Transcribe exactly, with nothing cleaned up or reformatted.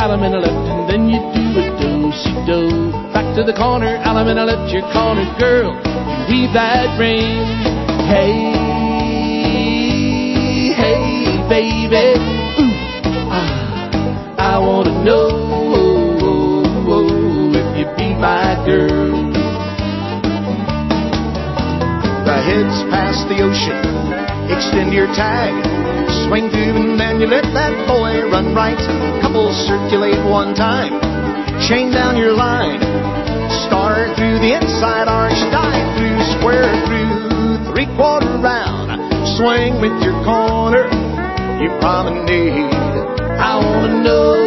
Alum in a left, and then you do a do-si-do. Back to the corner, alum in a left, your corner girl. You weave that ring. Hey, hey, baby. Ooh, ah, I wanna know if you be my girl. The head's past the ocean, extend your tag. Swing through and then you let that boy run right. Couples circulate one time, chain down your line. Start through the inside arch, dive through, square through, three-quarter round. Swing with your corner, you promenade. I wanna know